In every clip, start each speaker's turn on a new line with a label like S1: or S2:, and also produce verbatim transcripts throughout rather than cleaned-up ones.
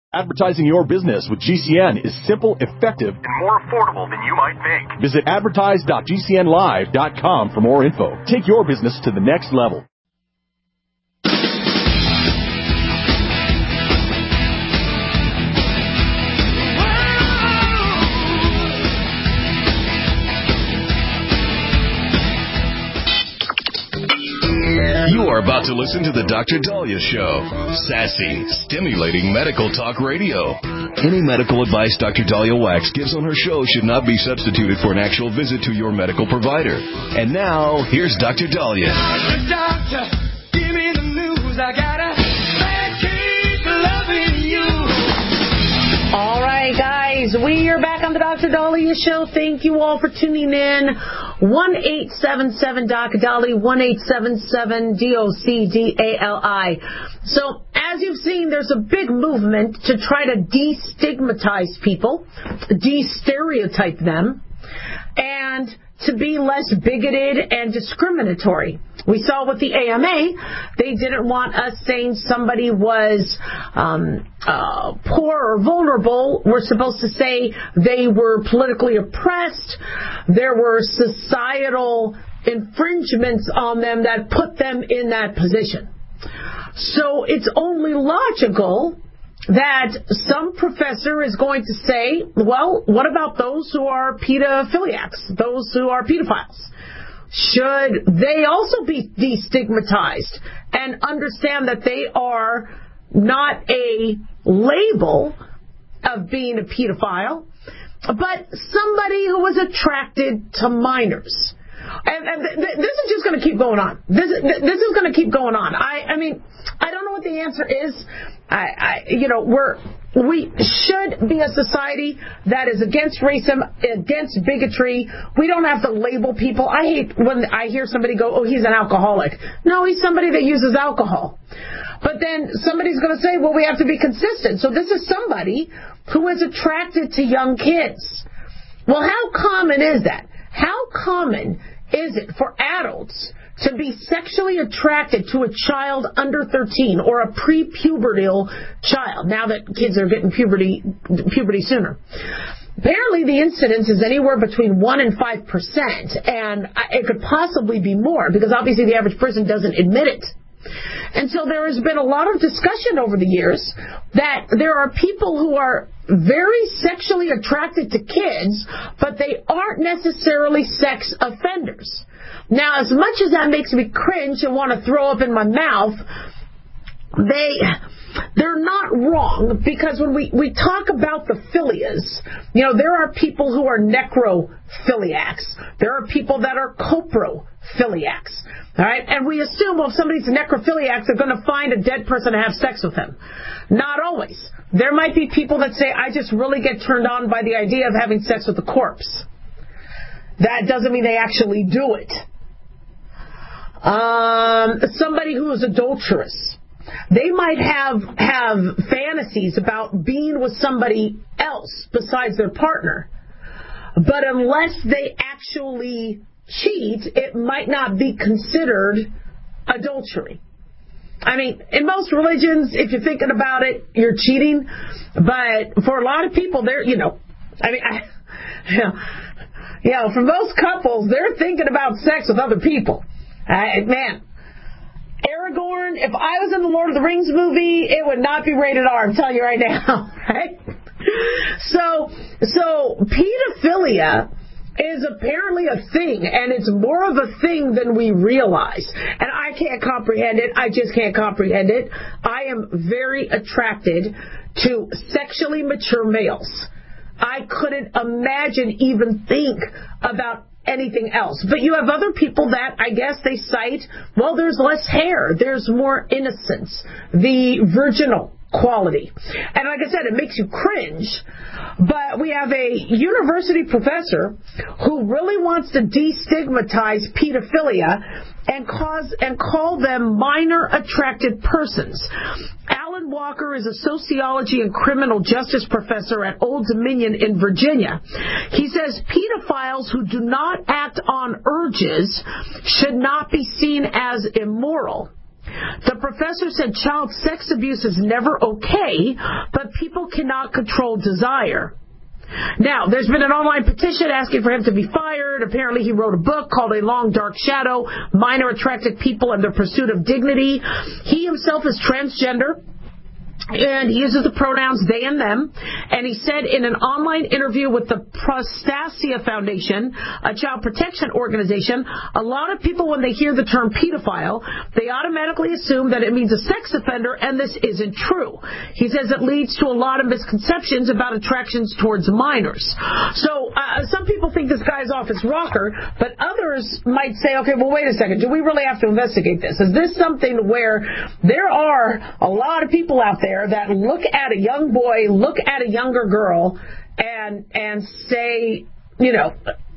S1: Advertising your business with G C N is simple, effective, and more affordable than you might think. Visit advertise dot g c n live dot com for more info. Take your business to the next level.
S2: You are about to listen to the Doctor Dahlia Show. Sassy, stimulating medical talk radio. Any medical advice Doctor Dahlia Wax gives on her show should not be substituted for an actual visit to your medical provider. And now, here's Doctor Dahlia.
S3: Doctor, doctor, give me the news. I got a bad case of loving you.
S4: All right, guys, we are back on the Doctor Dahlia Show. Thank you all for tuning in. one eight seven seven D O C D A L I, one eight seven seven D O C D A L I. So, as you've seen, there's a big movement to try to destigmatize people, de-stereotype them, and to be less bigoted and discriminatory. We saw with the A M A, they didn't want us saying somebody was um, uh, poor or vulnerable. We're supposed to say they were politically oppressed. There were societal infringements on them that put them in that position. So it's only logical that some professor is going to say, well, what about those who are pedophiliacs, those who are pedophiles? Should they also be destigmatized and understand that they are not a label of being a pedophile, but somebody who was attracted to minors? And, and th- th- this is just going to keep going on. This, th- this is going to keep going on. I, I mean, I don't know what the answer is. I, I, you know, we're we should be a society that is against racism, against bigotry. We don't have to label people. I hate when I hear somebody go, "Oh, he's an alcoholic." No, he's somebody that uses alcohol. But then somebody's going to say, "Well, we have to be consistent." So this is somebody who is attracted to young kids. Well, how common is that? How common is it for adults to be sexually attracted to a child under thirteen or a pre-pubertal child, now that kids are getting puberty puberty sooner? Apparently the incidence is anywhere between one and five percent, and it could possibly be more because obviously the average person doesn't admit it. And so there has been a lot of discussion over the years that there are people who are very sexually attracted to kids, but they aren't necessarily sex offenders. Now, as much as that makes me cringe and want to throw up in my mouth, they... they're not wrong, because when we, we talk about the philias, you know, there are people who are necrophiliacs. There are people that are coprophiliacs. All right? And we assume, well, if somebody's a necrophiliac, they're going to find a dead person and have sex with him. Not always. There might be people that say, I just really get turned on by the idea of having sex with a corpse. That doesn't mean they actually do it. Um, somebody who is adulterous. They might have have fantasies about being with somebody else besides their partner. But unless they actually cheat, it might not be considered adultery. I mean, in most religions, if you're thinking about it, you're cheating. But for a lot of people, they're, you know, I mean, I, you know, you know, for most couples, they're thinking about sex with other people. Uh, man. Aragorn, if I was in the Lord of the Rings movie, it would not be rated R, I'm telling you right now, right? So, so pedophilia is apparently a thing, and it's more of a thing than we realize. And I can't comprehend it. I just can't comprehend it. I am very attracted to sexually mature males. I couldn't imagine, even think about anything else. But you have other people that I guess they cite, well, there's less hair, there's more innocence, the virginal quality. And like I said, it makes you cringe. But we have a university professor who really wants to destigmatize pedophilia and cause and call them minor attracted persons. Alan Walker is a sociology and criminal justice professor at Old Dominion in Virginia. He says pedophiles who do not act on urges should not be seen as immoral. The professor said child sex abuse is never okay, but people cannot control desire. Now, there's been an online petition asking for him to be fired. Apparently, he wrote a book called A Long Dark Shadow, Minor Attracted People and Their Pursuit of Dignity. He himself is transgender, and he uses the pronouns they and them. And he said in an online interview with the Prostasia Foundation, a child protection organization, a lot of people, when they hear the term pedophile, they automatically assume that it means a sex offender, and this isn't true. He says it leads to a lot of misconceptions about attractions towards minors. So uh, some people think this guy's off his rocker, but others might say, okay, well, wait a second. Do we really have to investigate this? Is this something where there are a lot of people out there that look at a young boy, look at a younger girl, and and say, you know,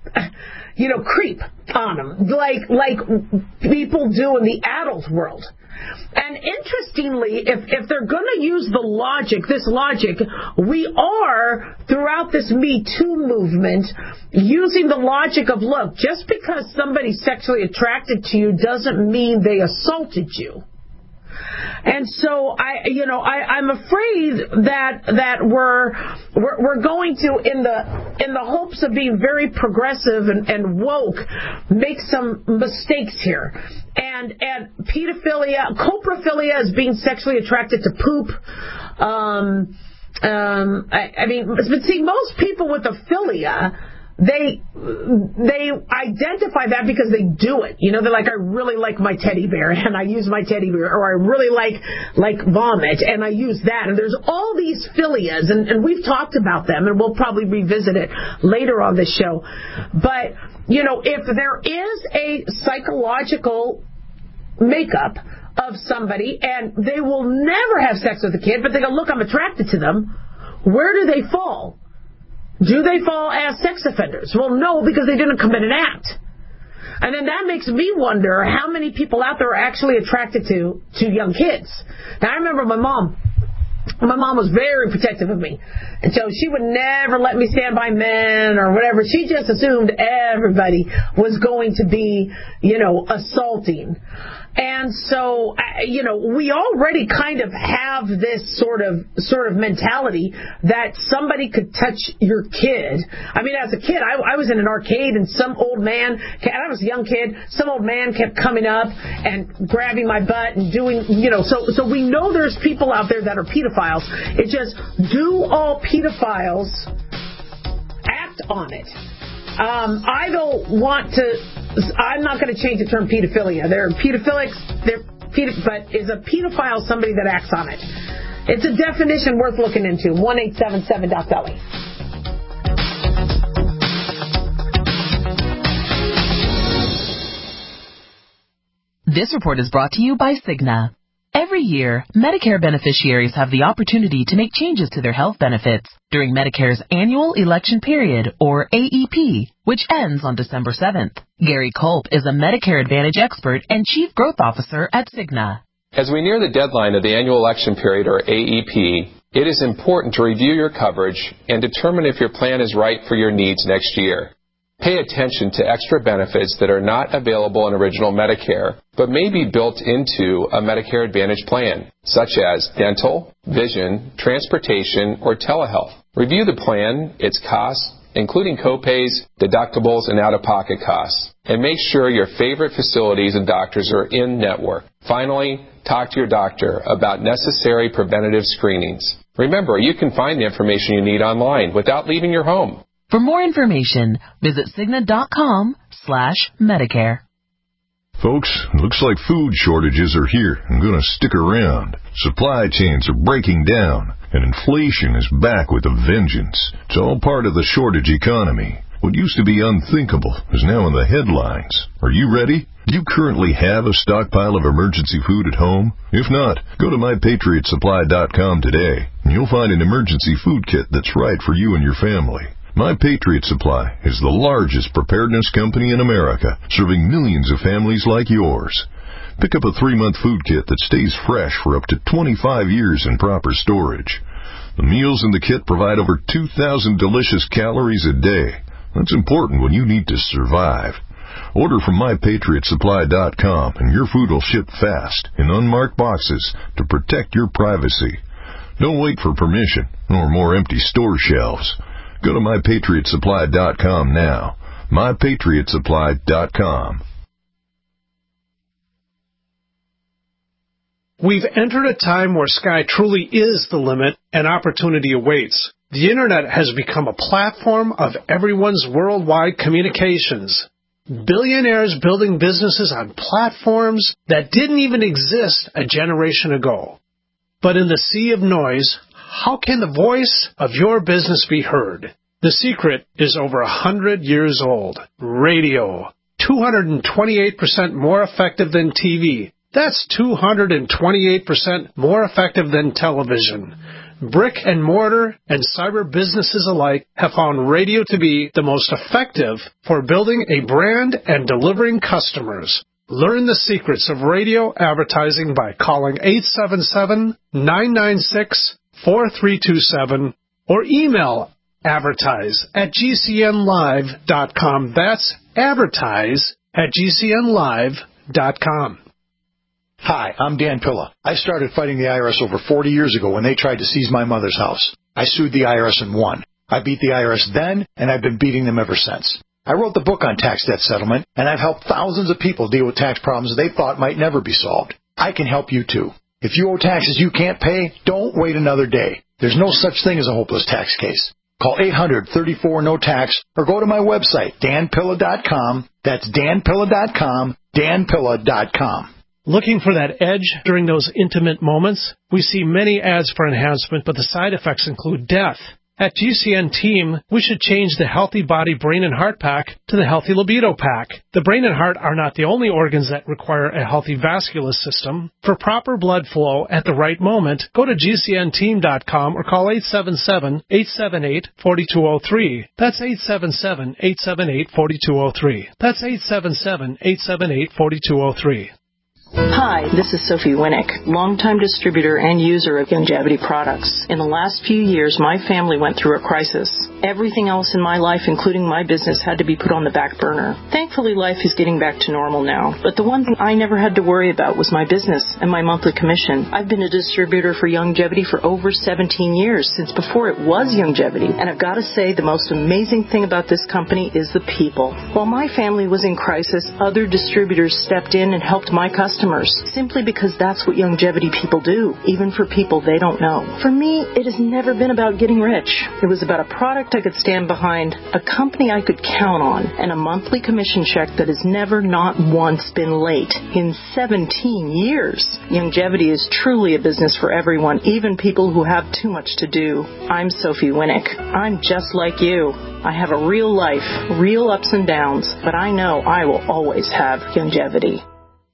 S4: you know, creep on them, like like people do in the adult world. And interestingly, if if they're going to use the logic, this logic, we are, throughout this Me Too movement, using the logic of, look, just because somebody's sexually attracted to you doesn't mean they assaulted you. And so I, you know, I, I'm afraid that that we're, we're we're going to, in the in the hopes of being very progressive and, and woke, make some mistakes here. And and pedophilia, coprophilia is being sexually attracted to poop. Um, um, I, I mean, but see, most people with a philia, They they identify that because they do it. You know, they're like, I really like my teddy bear, and I use my teddy bear, or I really like like vomit, and I use that. And there's all these philias, and, and we've talked about them, and we'll probably revisit it later on this show. But, you know, if there is a psychological makeup of somebody, and they will never have sex with a kid, but they go, look, I'm attracted to them, where do they fall? Do they fall as sex offenders? Well, no, because they didn't commit an act. And then that makes me wonder how many people out there are actually attracted to, to young kids. Now, I remember my mom. My mom was very protective of me. And so she would never let me stand by men or whatever. She just assumed everybody was going to be, you know, assaulting. And so, you know, we already kind of have this sort of sort of mentality that somebody could touch your kid. I mean, as a kid, I, I was in an arcade, and some old man, and I was a young kid, some old man kept coming up and grabbing my butt and doing, you know, so, so we know there's people out there that are pedophiles. It's just, do all pedophiles act on it? Um, I don't want to, I'm not going to change the term pedophilia. They're pedophilics, they're pedo, but is a pedophile somebody that acts on it? It's a definition worth looking into. one eight seven seven dot belly.
S5: This report is brought to you by Cigna. Every year, Medicare beneficiaries have the opportunity to make changes to their health benefits during Medicare's annual election period, or A E P, which ends on December seventh. Gary Culp is a Medicare Advantage expert and Chief Growth Officer at Cigna.
S6: As we near the deadline of the annual election period, or A E P, it is important to review your coverage and determine if your plan is right for your needs next year. Pay attention to extra benefits that are not available in original Medicare, but may be built into a Medicare Advantage plan, such as dental, vision, transportation, or telehealth. Review the plan, its costs, including copays, deductibles, and out-of-pocket costs, and make sure your favorite facilities and doctors are in network. Finally, talk to your doctor about necessary preventative screenings. Remember, you can find the information you need online without leaving your home.
S5: For more information, visit Cigna.com slash Medicare.
S7: Folks, looks like food shortages are here and going to stick around. Supply chains are breaking down, and inflation is back with a vengeance. It's all part of the shortage economy. What used to be unthinkable is now in the headlines. Are you ready? Do you currently have a stockpile of emergency food at home? If not, go to my patriot supply dot com today, and you'll find an emergency food kit that's right for you and your family. My Patriot Supply is the largest preparedness company in America, serving millions of families like yours. Pick up a three-month food kit that stays fresh for up to twenty-five years in proper storage. The meals in the kit provide over two thousand delicious calories a day. That's important when you need to survive. Order from my patriot supply dot com and your food will ship fast in unmarked boxes to protect your privacy. Don't wait for permission or more empty store shelves. Go to my patriot supply dot com now. my patriot supply dot com.
S8: We've entered a time where sky truly is the limit and opportunity awaits. The Internet has become a platform of everyone's worldwide communications. Billionaires building businesses on platforms that didn't even exist a generation ago. But in the sea of noise, how can the voice of your business be heard? The secret is over a hundred years old. Radio. two hundred twenty-eight percent more effective than T V. That's two hundred twenty-eight percent more effective than television. Brick and mortar and cyber businesses alike have found radio to be the most effective for building a brand and delivering customers. Learn the secrets of radio advertising by calling eight seven seven, nine nine six, four three two seven or email advertise at g c n live dot com. That's advertise at g c n live dot com.
S9: Hi, I'm Dan Pilla. I started fighting the I R S over forty years ago when they tried to seize my mother's house. I sued the I R S and won. I beat the I R S then, and I've been beating them ever since. I wrote the book on tax debt settlement, and I've helped thousands of people deal with tax problems they thought might never be solved. I can help you too. If you owe taxes you can't pay, don't wait another day. There's no such thing as a hopeless tax case. Call eight hundred, thirty-four, no tax or go to my website, dan pilla dot com. That's dan pilla dot com, dan pilla dot com.
S8: Looking for that edge during those intimate moments? We see many ads for enhancement, but the side effects include death. At G C N Team, we should change the Healthy Body, Brain, and Heart Pack to the Healthy Libido Pack. The brain and heart are not the only organs that require a healthy vascular system. For proper blood flow at the right moment, go to g c n team dot com or call eight seven seven, eight seven eight, four two zero three. That's eight seven seven, eight seven eight, four two zero three. That's eight seven seven, eight seven eight, four two zero three.
S10: Hi, this is Sophie Winnick, longtime distributor and user of Youngevity products. In the last few years, my family went through a crisis. Everything else in my life, including my business, had to be put on the back burner. Thankfully, life is getting back to normal now. But the one thing I never had to worry about was my business and my monthly commission. I've been a distributor for Youngevity for over seventeen years, since before it was Youngevity. And I've got to say, the most amazing thing about this company is the people. While my family was in crisis, other distributors stepped in and helped my customers. Simply because that's what Youngevity people do, even for people they don't know. For me, it has never been about getting rich. It was about a product I could stand behind, a company I could count on, and a monthly commission check that has never not once been late in seventeen years. Youngevity is truly a business for everyone, even people who have too much to do. I'm Sophie Winnick. I'm just like you. I have a real life, real ups and downs, but I know I will always have Youngevity.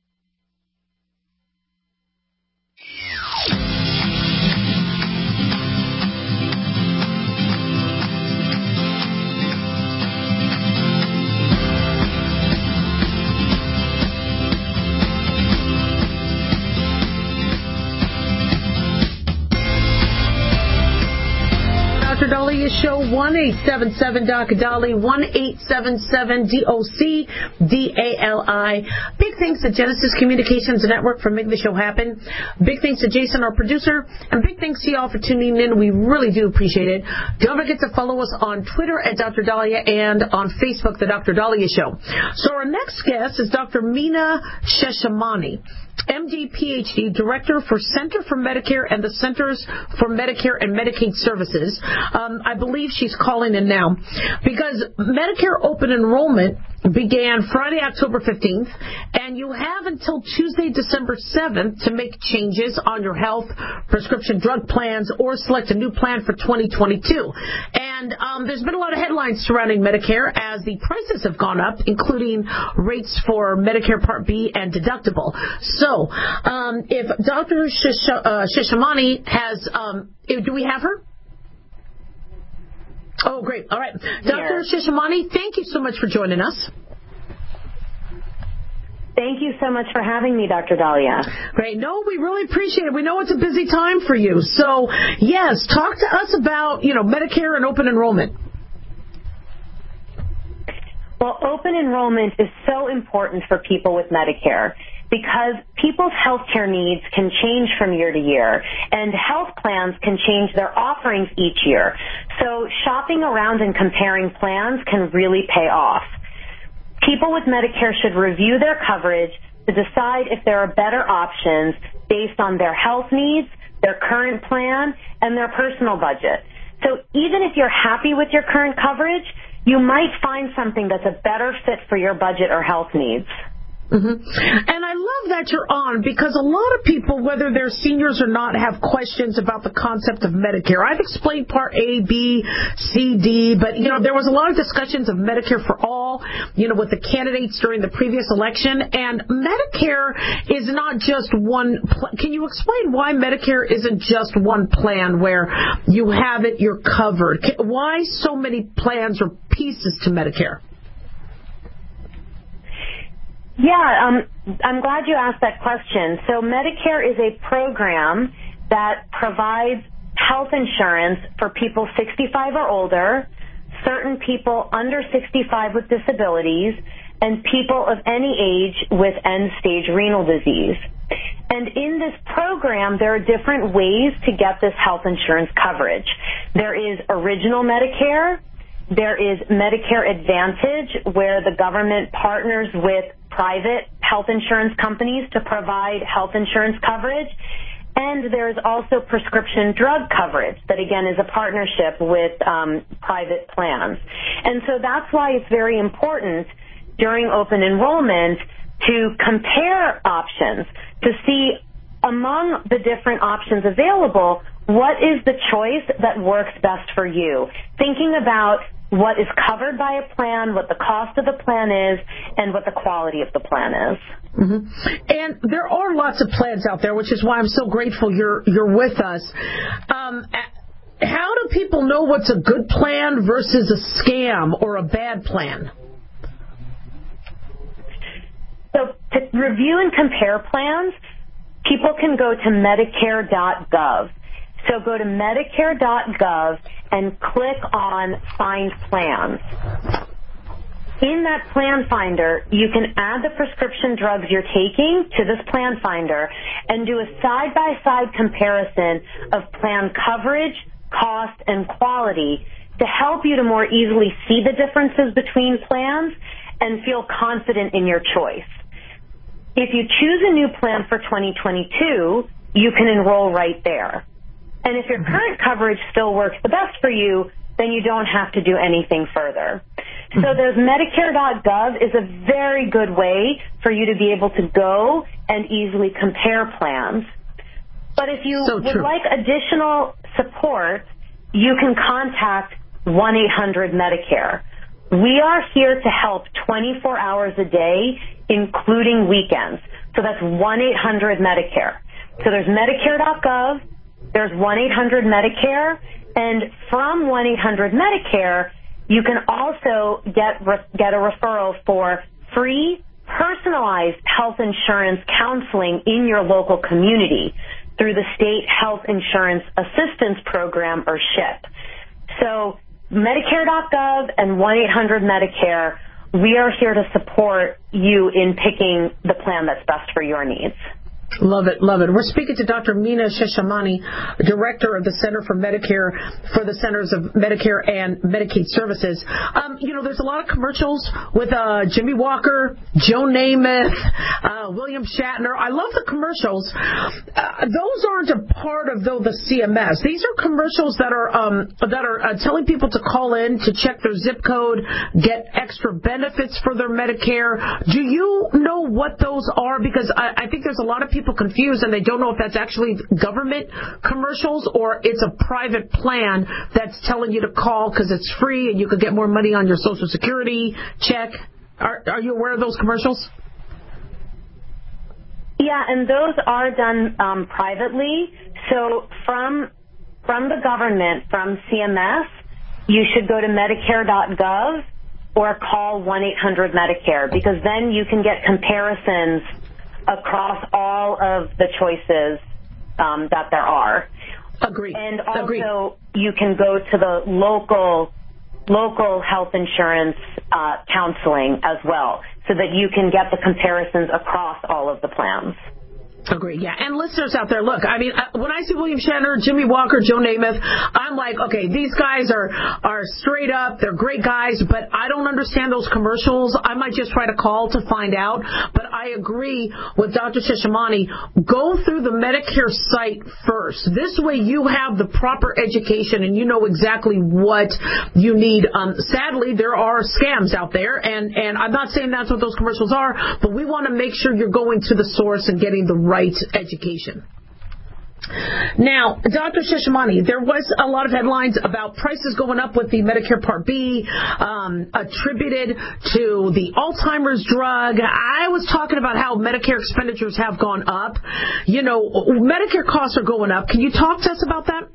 S4: Dahlia Show, one eight seven seven D O C Dali, one eight seven seven D O C D A L I. Big thanks to Genesis Communications Network for making the show happen. Big thanks to Jason, our producer, and big thanks to y'all for tuning in. We really do appreciate it. Don't forget to follow us on Twitter at Doctor Dahlia and on Facebook, The Doctor Dahlia Show. So our next guest is Doctor Meena Sheshamani, M D, P H D, Director for Center for Medicare and the Centers for Medicare and Medicaid Services. Um, I believe she's calling in now because Medicare open enrollment began Friday, October fifteenth, and you have until Tuesday, December seventh to make changes on your health, prescription drug plans, or select a new plan for twenty twenty-two. And um, there's been a lot of headlines surrounding Medicare as the prices have gone up, including rates for Medicare Part B and deductible. So um, if Doctor Shish- uh, Sheshamani has, um, do we have her? Oh, great. All right. Doctor Sheshamani, thank you so much for joining us.
S11: Thank you so much for having me, Doctor Dahlia.
S4: Great. No, we really appreciate it. We know it's a busy time for you. So, yes, talk to us about, you know, Medicare and open enrollment.
S11: Well, open enrollment is so important for people with Medicare because people's health care needs can change from year to year, and health plans can change their offerings each year. So shopping around and comparing plans can really pay off. People with Medicare should review their coverage to decide if there are better options based on their health needs, their current plan, and their personal budget. So even if you're happy with your current coverage, you might find something that's a better fit for your budget or health needs.
S4: Mm-hmm. And I love that you're on because a lot of people, whether they're seniors or not, have questions about the concept of Medicare. I've explained Part A, B, C, D, but, you know, there was a lot of discussions of Medicare for all, you know, with the candidates during the previous election. And Medicare is not just one. Pl- Can you explain why Medicare isn't just one plan where you have it, you're covered? Why so many plans or pieces to Medicare?
S11: Yeah, um, I'm glad you asked that question. So Medicare is a program that provides health insurance for people sixty-five or older, certain people under sixty-five with disabilities, and people of any age with end-stage renal disease. And in this program, there are different ways to get this health insurance coverage. There is original Medicare. There is Medicare Advantage, where the government partners with private health insurance companies to provide health insurance coverage. And there's also prescription drug coverage that, again, is a partnership with um, private plans. And so that's why it's very important during open enrollment to compare options, to see among the different options available, what is the choice that works best for you? Thinking about what is covered by a plan, what the cost of the plan is, and what the quality of the plan is.
S4: Mm-hmm. And there are lots of plans out there, which is why I'm so grateful you're you're with us. Um, how do people know what's a good plan versus a scam or a bad plan?
S11: So to review and compare plans, people can go to Medicare dot gov. So go to Medicare dot gov and click on Find Plans. In that plan finder, you can add the prescription drugs you're taking to this plan finder and do a side-by-side comparison of plan coverage, cost, and quality to help you to more easily see the differences between plans and feel confident in your choice. If you choose a new plan for twenty twenty-two, you can enroll right there. And if your current coverage still works the best for you, then you don't have to do anything further. So there's Medicare dot gov is a very good way for you to be able to go and easily compare plans. But if you
S4: so
S11: would like additional support, you can contact one eight hundred Medicare. We are here to help twenty-four hours a day, including weekends. So that's one eight hundred Medicare. So there's Medicare dot gov. There's one eight hundred Medicare, and from one eight hundred Medicare, you can also get get a referral for free, personalized health insurance counseling in your local community through the State Health Insurance Assistance Program, or SHIP. So Medicare dot gov and one eight hundred Medicare, we are here to support you in picking the plan that's best for your needs.
S4: Love it, love it. We're speaking to Doctor Meena Sheshamani, Director of the Center for Medicare for the Centers of Medicare and Medicaid Services. Um, you know, there's a lot of commercials with uh, Jimmy Walker, Joe Namath, uh, William Shatner. I love the commercials. Uh, those aren't a part of, though, the C M S. These are commercials that are um, that are uh, telling people to call in to check their zip code, get extra benefits for their Medicare. Do you know what those are? Because I, I think there's a lot of people confused and they don't know if that's actually government commercials or it's a private plan that's telling you to call because it's free and you could get more money on your Social Security check. Are, are you aware of those commercials?
S11: Yeah, and those are done um, privately. So from from the government, from C M S, you should go to Medicare dot gov or call one eight hundred Medicare, because then you can get comparisons across all of the choices um, that there are.
S4: Agreed.
S11: And also
S4: Agreed.
S11: you can go to the local local health insurance uh, counseling as well, so that you can get the comparisons across all of the plans.
S4: Agree, yeah. And listeners out there, look, I mean, when I see William Shatner, Jimmy Walker, Joe Namath, I'm like, okay, these guys are, are straight up, they're great guys, but I don't understand those commercials. I might just try to call to find out. But I agree with Doctor Shashamani. Go through the Medicare site first. This way you have the proper education and you know exactly what you need. Um, sadly, there are scams out there, and, and I'm not saying that's what those commercials are, but we want to make sure you're going to the source and getting the right education. Now, Doctor Shashamani, there was a lot of headlines about prices going up with the Medicare Part B, um, attributed to the Alzheimer's drug. I was talking about how Medicare expenditures have gone up. You know, Medicare costs are going up. Can you talk to us about that?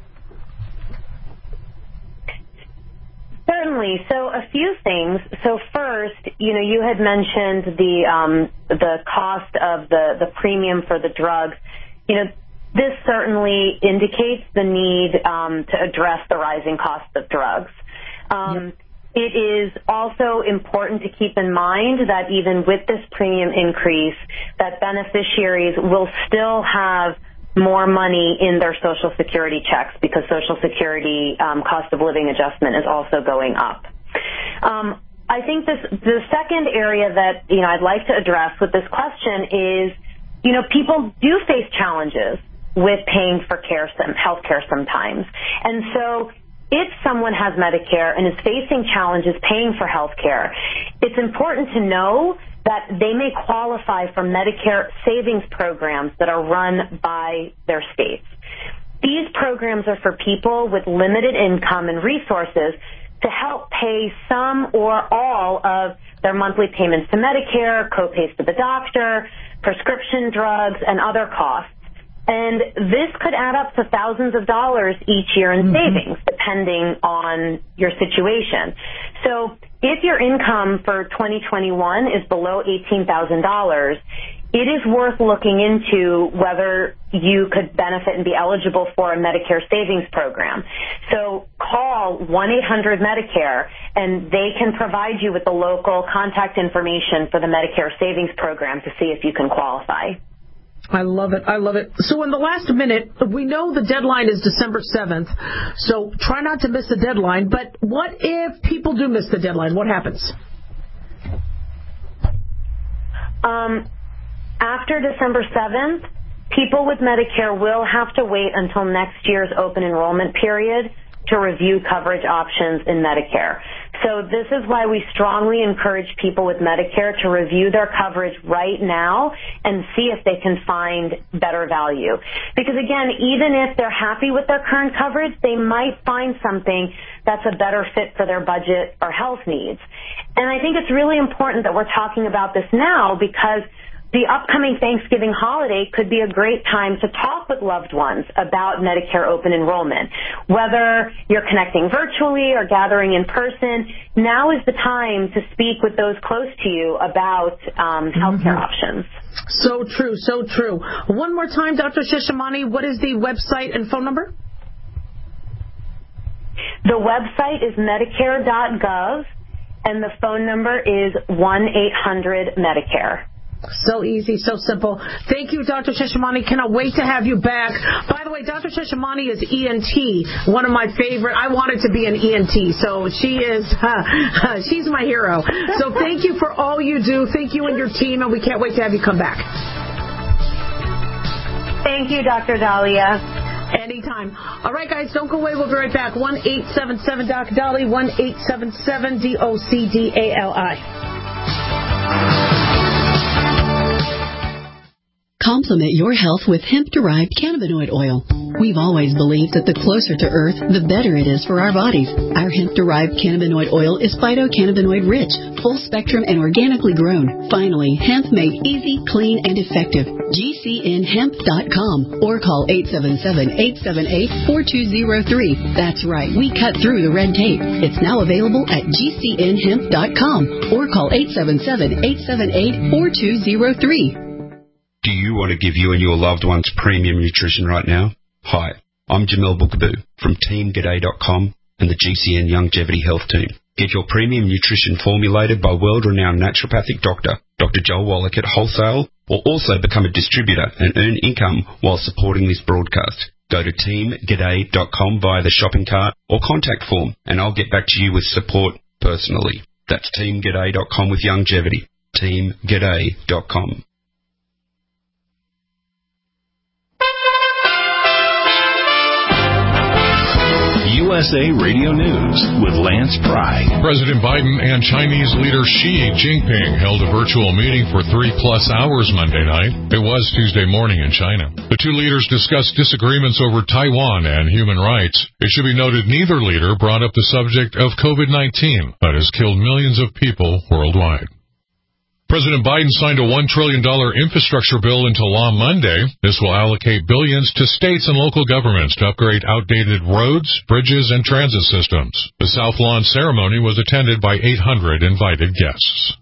S11: Certainly. So a few things. So first, you know, you had mentioned the um, the cost of the, the premium for the drugs. You know, this certainly indicates the need um, to address the rising cost of drugs. Um, yep. It is also important to keep in mind that even with this premium increase, that beneficiaries will still have more money in their Social Security checks, because Social Security um, cost of living adjustment is also going up. Um, I think this, the second area that, you know, I'd like to address with this question is, you know, people do face challenges with paying for care, some health care sometimes. And so if someone has Medicare and is facing challenges paying for health care, it's important to know that they may qualify for Medicare savings programs that are run by their states. These programs are for people with limited income and resources to help pay some or all of their monthly payments to Medicare, co-pays to the doctor, prescription drugs, and other costs. And this could add up to thousands of dollars each year in mm-hmm. savings, depending on your situation. So if your income for twenty twenty-one is below eighteen thousand dollars, it is worth looking into whether you could benefit and be eligible for a Medicare savings program. So call one eight hundred Medicare, and they can provide you with the local contact information for the Medicare savings program to see if you can qualify.
S4: I love it. I love it. So in the last minute, we know the deadline is December seventh, so try not to miss the deadline. But what if people do miss the deadline? What happens?
S11: Um, after December seventh, people with Medicare will have to wait until next year's open enrollment period to review coverage options in Medicare. So this is why we strongly encourage people with Medicare to review their coverage right now and see if they can find better value. Because again, even if they're happy with their current coverage, they might find something that's a better fit for their budget or health needs. And I think it's really important that we're talking about this now, because the upcoming Thanksgiving holiday could be a great time to talk with loved ones about Medicare open enrollment. Whether you're connecting virtually or gathering in person, now is the time to speak with those close to you about um, healthcare mm-hmm. options.
S4: So true, so true. One more time, Doctor Shashamani, what is the website and phone number?
S11: The website is medicare dot gov, and the phone number is one eight hundred Medicare.
S4: So easy, so simple. Thank you, Doctor Shashamani. Cannot wait to have you back. By the way, Doctor Shashamani is E N T, one of my favorite. I wanted to be an E N T, so she is, uh, she's my hero. So thank you for all you do. Thank you and your team, and we can't wait to have you come back.
S11: Thank you, Doctor Daliah.
S4: Anytime. All right, guys, don't go away. We'll be right back. one eight seven seven D O C D A L I, one eight seven seven D O C D A L I.
S12: Complement your health with hemp-derived cannabinoid oil. We've always believed that the closer to Earth, the better it is for our bodies. Our hemp-derived cannabinoid oil is phytocannabinoid rich, full spectrum, and organically grown. Finally, hemp made easy, clean, and effective. G C N hemp dot com or call eight seven seven, eight seven eight, four two zero three. That's right, we cut through the red tape. It's now available at G C N hemp dot com or call eight seven seven, eight seven eight, four two zero three.
S13: Do you want to give you and your loved ones premium nutrition right now? Hi, I'm Jamil Bookaboo from team g'day dot com, and the G C N Longevity Health Team. Get your premium nutrition formulated by world-renowned naturopathic doctor, Doctor Joel Wallach at wholesale, or also become a distributor and earn income while supporting this broadcast. Go to team g'day dot com via the shopping cart or contact form, and I'll get back to you with support personally. That's team g'day dot com with longevity. team g'day dot com.
S2: U S A Radio News with Lance Pry.
S14: President Biden and Chinese leader Xi Jinping held a virtual meeting for three-plus hours Monday night. It was Tuesday morning in China. The two leaders discussed disagreements over Taiwan and human rights. It should be noted neither leader brought up the subject of COVID nineteen that has killed millions of people worldwide. President Biden signed a one trillion dollars infrastructure bill into law Monday. This will allocate billions to states and local governments to upgrade outdated roads, bridges, and transit systems. The South Lawn ceremony was attended by eight hundred invited guests.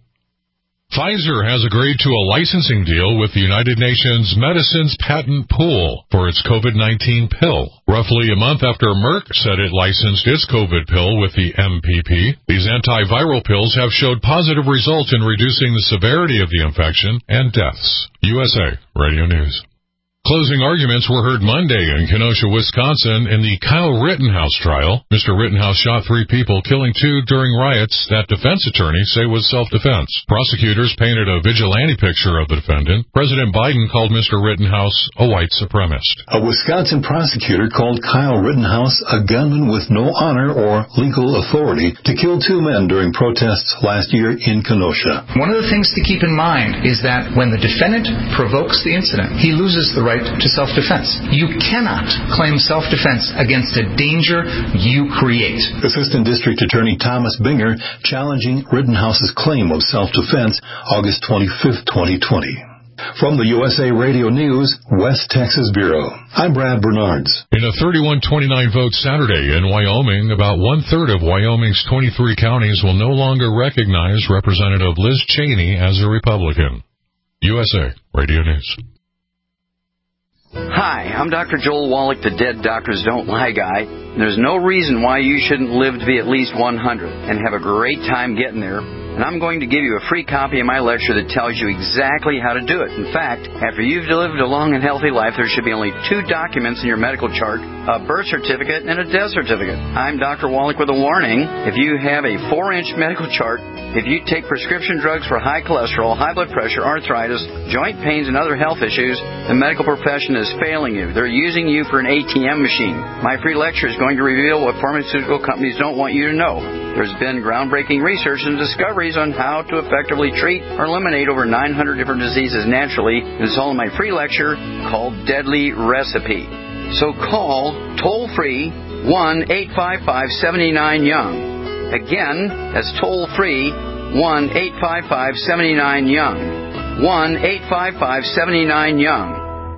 S14: Pfizer has agreed to a licensing deal with the United Nations Medicines Patent Pool for its COVID nineteen pill. Roughly a month after Merck said it licensed its COVID pill with the M P P, these antiviral pills have showed positive results in reducing the severity of the infection and deaths. U S A Radio News. Closing arguments were heard Monday in Kenosha, Wisconsin in the Kyle Rittenhouse trial. Mister Rittenhouse shot three people, killing two during riots that defense attorneys say was self-defense. Prosecutors painted a vigilante picture of the defendant. President Biden called Mister Rittenhouse a white supremacist.
S15: A Wisconsin prosecutor called Kyle Rittenhouse a gunman with no honor or legal authority to kill two men during protests last year in Kenosha.
S16: One of the things to keep in mind is that when the defendant provokes the incident, he loses the right to self-defense. You cannot claim self-defense against a danger you create.
S15: Assistant District Attorney Thomas Binger challenging Rittenhouse's claim of self-defense August twenty-fifth, twenty twenty. From the U S A Radio News, West Texas Bureau, I'm Brad Bernards.
S14: In a thirty-one twenty-nine vote Saturday in Wyoming, about one-third of Wyoming's twenty-three counties will no longer recognize Representative Liz Cheney as a Republican. U S A Radio News.
S17: Hi, I'm Doctor Joel Wallach, the Dead Doctors Don't Lie guy. There's no reason why you shouldn't live to be at least one hundred and have a great time getting there. And I'm going to give you a free copy of my lecture that tells you exactly how to do it. In fact, after you've lived a long and healthy life, there should be only two documents in your medical chart, a birth certificate and a death certificate. I'm Doctor Wallach with a warning. If you have a four-inch medical chart, if you take prescription drugs for high cholesterol, high blood pressure, arthritis, joint pains, and other health issues, the medical profession is failing you. They're using you for an A T M machine. My free lecture is going to reveal what pharmaceutical companies don't want you to know. There's been groundbreaking research and discoveries on how to effectively treat or eliminate over nine hundred different diseases naturally. It's all in my free lecture called Deadly Recipe. So call toll-free one eight five five, seven nine, young. Again, that's toll-free one eight five five, seven nine, young. one eight five five, seven nine, young.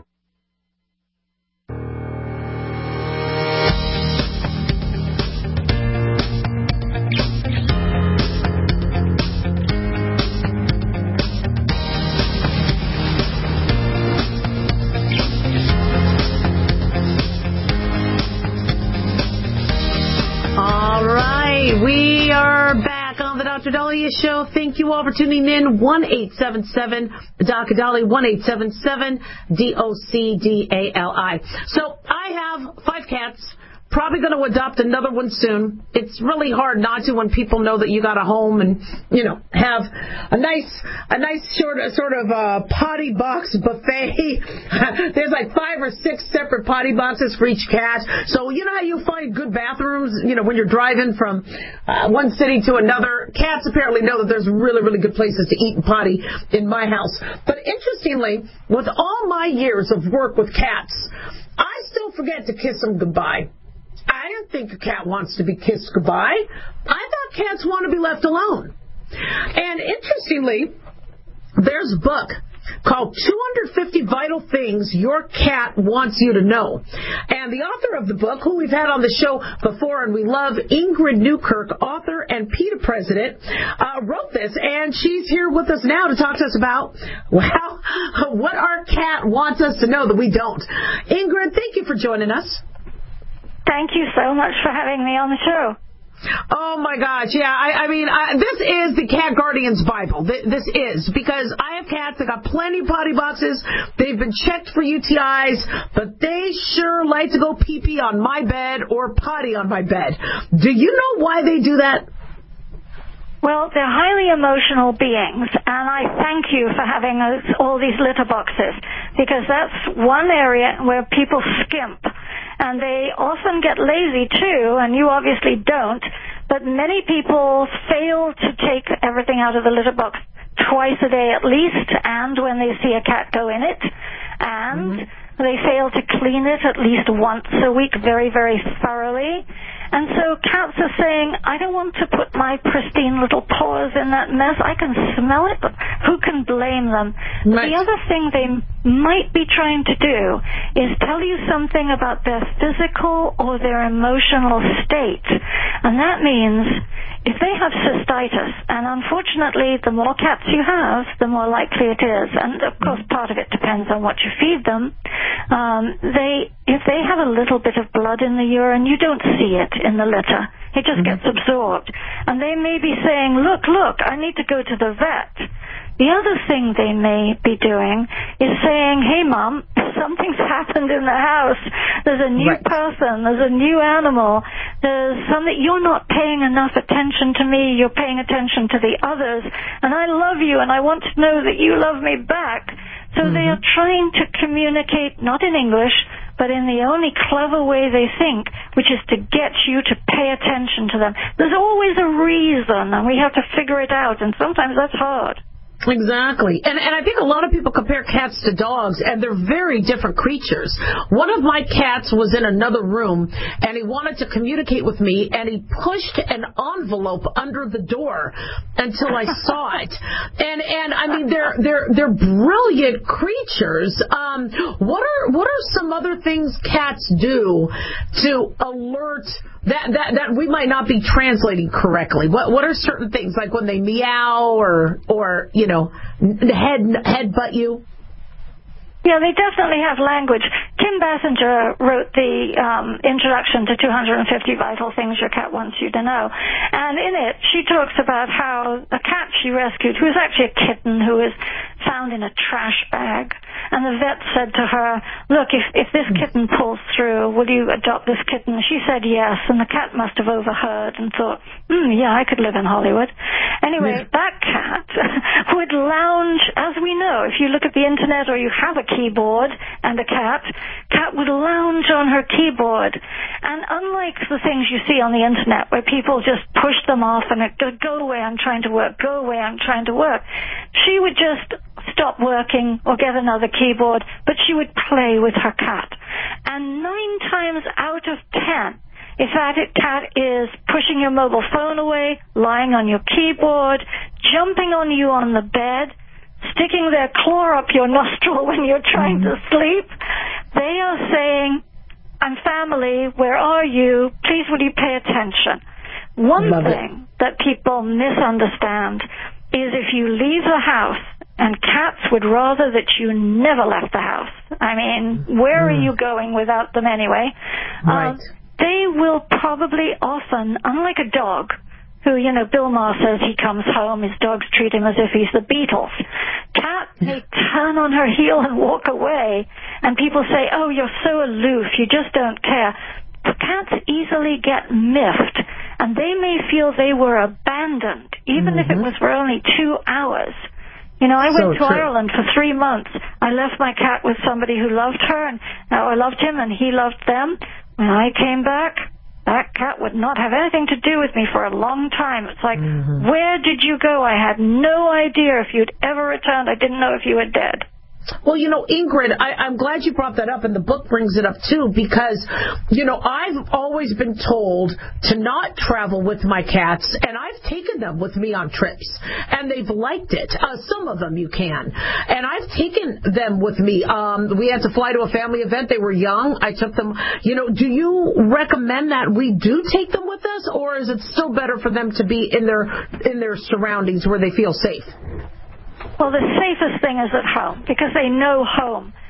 S4: We are back on the Doctor Dahlia Show. Thank you all for tuning in. one eight seven seven Doctor Dahlia, one eight seven seven D O C D A L I. So I have five cats. Probably going to adopt another one soon. It's really hard not to when people know that you got a home and, you know, have a nice, a nice sort of, sort of uh, potty box buffet. There's like five or six separate potty boxes for each cat. So you know how you find good bathrooms, you know, when you're driving from uh, one city to another. Cats apparently know that there's really, really good places to eat and potty in my house. But interestingly, with all my years of work with cats, I still forget to kiss them goodbye. I don't think a cat wants to be kissed goodbye. I thought cats want to be left alone. And interestingly, there's a book called two hundred fifty Vital Things Your Cat Wants You to Know. And the author of the book, who we've had on the show before and we love, Ingrid Newkirk, author and PETA president, uh, wrote this. And she's here with us now to talk to us about, well, what our cat wants us to know that we don't. Ingrid, thank you for joining us.
S18: Thank you so much for having me on the show.
S4: Oh, my gosh. Yeah, I, I mean, I, this is the Cat Guardian's Bible. This, this is, because I have cats that got plenty of potty boxes. They've been checked for U T Is, but they sure like to go pee-pee on my bed or potty on my bed. Do you know why they do that?
S18: Well, they're highly emotional beings, and I thank you for having us, all these litter boxes, because that's one area where people skimp. And they often get lazy, too, and you obviously don't. But many people fail to take everything out of the litter box twice a day at least, and when they see a cat go in it. And mm-hmm. they fail to clean it at least once a week very, very thoroughly. And so cats are saying, I don't want to put my pristine little paws in that mess. I can smell it, but who can blame them? Right. The other thing they might be trying to do is tell you something about their physical or their emotional state. And that means if they have cystitis, and unfortunately the more cats you have, the more likely it is, and of course part of it depends on what you feed them, um, they if they have a little bit of blood in the urine, you don't see it in the litter. It just gets absorbed. And they may be saying, look, look, I need to go to the vet. The other thing they may be doing is saying, hey, Mom, something's happened in the house. There's a new right. person. There's a new animal. There's something. You're not paying enough attention to me. You're paying attention to the others. And I love you, and I want to know that you love me back. So mm-hmm. they are trying to communicate, not in English, but in the only clever way they think, which is to get you to pay attention to them. There's always a reason, and we have to figure it out, and sometimes that's hard.
S4: Exactly. And and I think a lot of people compare cats to dogs, and they're very different creatures. One of my cats was in another room, and he wanted to communicate with me, and he pushed an envelope under the door until I saw it. And and I mean, they're they're they're brilliant creatures. Um, what are what are some other things cats do to alert that that that we might not be translating correctly? What what are certain things, like when they meow or or you know head headbutt you?
S18: Yeah, they definitely have language. Kim Basinger wrote the um, introduction to two hundred fifty Vital Things Your Cat Wants You to Know. And in it, she talks about how a cat she rescued, who was actually a kitten who was found in a trash bag. And the vet said to her, look, if, if this kitten pulls through, will you adopt this kitten? She said yes, and the cat must have overheard and thought, hmm, yeah, I could live in Hollywood. Anyway, yeah. that cat would lounge, as we know, if you look at the internet or you have a keyboard and a cat, cat would lounge on her keyboard. And unlike the things you see on the internet where people just push them off and it, go away, I'm trying to work, go away, I'm trying to work, she would just stop working or get another keyboard, but she would play with her cat. And nine times out of ten, if that cat is pushing your mobile phone away, lying on your keyboard, jumping on you on the bed, sticking their claw up your nostril when you're trying mm-hmm. to sleep, they are saying, I'm family, where are you? Please, will you pay attention? One Love thing it. that people misunderstand is if you leave the house, and cats would rather that you never left the house. I mean, where mm. are you going without them anyway?
S4: Right.
S18: Um, they will probably often, unlike a dog, who, you know, Bill Maher says he comes home, his dogs treat him as if he's the Beatles. Cat may turn on her heel and walk away, and people say, oh, you're so aloof, you just don't care. But cats easily get miffed, and they may feel they were abandoned, even mm-hmm. if it was for only two hours. You know, I went so to true. Ireland for three months. I left my cat with somebody who loved her, and uh, I loved him, and he loved them. When I came back, that cat would not have anything to do with me for a long time. It's like, mm-hmm. where did you go? I had no idea if you'd ever returned. I didn't know if you were dead.
S4: Well, you know, Ingrid, I, I'm glad you brought that up, and the book brings it up, too, because, you know, I've always been told to not travel with my cats, and I've taken them with me on trips, and they've liked it. Uh, some of them you can. And I've taken them with me. Um, we had to fly to a family event. They were young. I took them. You know, do you recommend that we do take them with us, or is it still better for them to be in their in their surroundings where they feel safe?
S18: Well, the safest thing is at home, because they know home.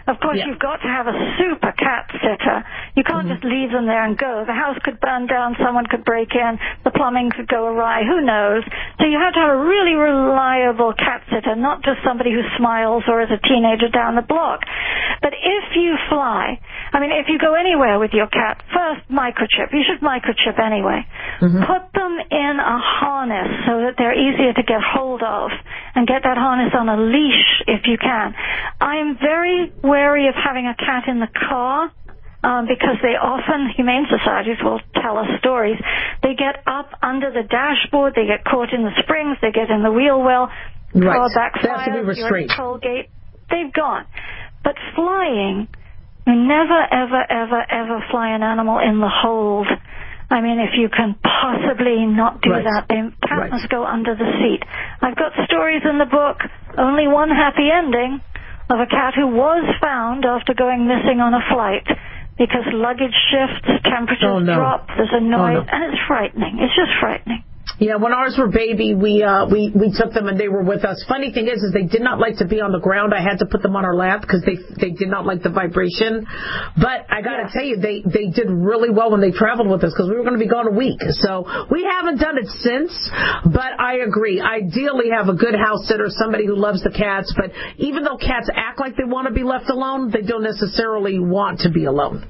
S18: Of course,
S4: Yeah.
S18: you've got to have a super cat sitter. You can't
S4: Mm-hmm.
S18: just leave them there and go. The house could burn down, someone could break in, the plumbing could go awry, who knows. So you have to have a really reliable cat sitter, not just somebody who smiles or is a teenager down the block. But if you fly, I mean, if you go anywhere with your cat, first microchip. You should microchip anyway.
S4: Mm-hmm.
S18: Put them in a harness so that they're easier to get hold of, and get that harness on a leash if you can. I'm very wary of having a cat in the car, um, because they often, humane societies will tell us stories, they get up under the dashboard, they get caught in the springs, they get in the wheel well,
S4: Right.
S18: car
S4: They have to be
S18: backfires, you're at
S4: restrained.
S18: a toll gate, they've gone. But flying, you never, ever, ever, ever fly an animal in the hold. I mean, if you can possibly not do
S4: Right.
S18: that, the cat
S4: Right.
S18: must go under the seat. I've got stories in the book, only one happy ending, of a cat who was found after going missing on a flight because luggage shifts, temperatures
S4: Oh, no.
S18: drop, there's a noise,
S4: Oh, no.
S18: and it's frightening. It's just frightening.
S4: Yeah, when ours were baby, we uh, we we took them and they were with us. Funny thing is, is they did not like to be on the ground. I had to put them on our lap because they they did not like the vibration. But I got to
S18: Yeah.
S4: tell you, they they did really well when they traveled with us because we were going to be gone a week. So we haven't done it since. But I agree. Ideally, have a good house sitter, somebody who loves the cats. But even though cats act like they want to be left alone, they don't necessarily want to be alone.